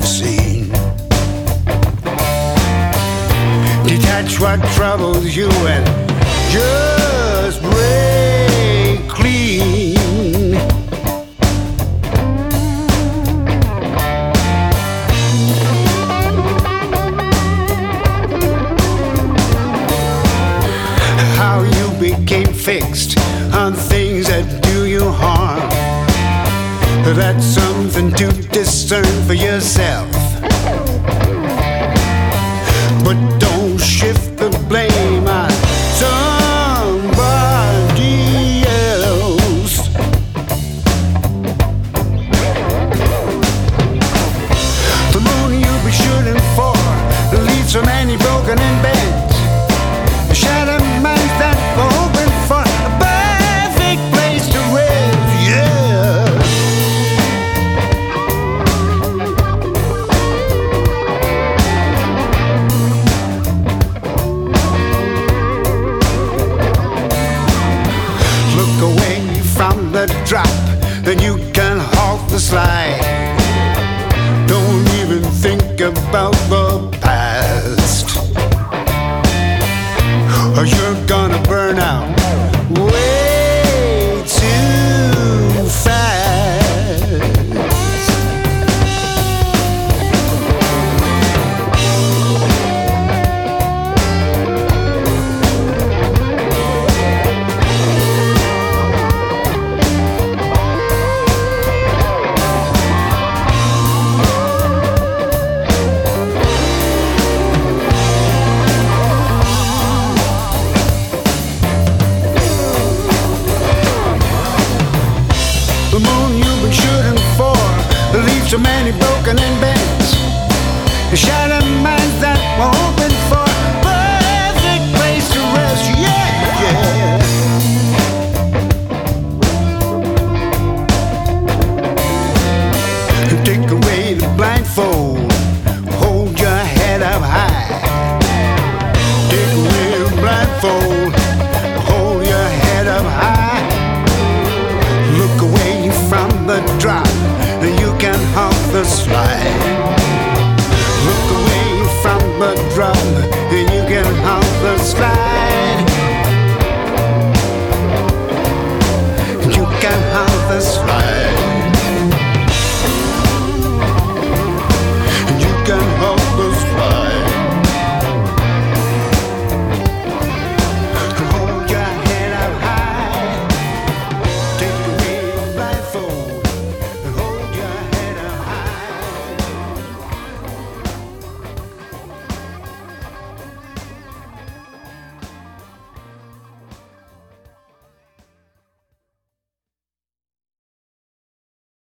I've seen. Detach what troubles you and just break clean. How you became fixed on things that do you harm, that's something to discern for yourself. But don't shift the blame on somebody else. The moon you'll be shooting for leaves so many broken and bent. Shattered minds that were hoping for a perfect place to rest. Yeah. Look away from the drop, then you can halt the slide. Don't even think about the past, or you're gonna burn out way too fast. The moon you've been shooting for leaves so many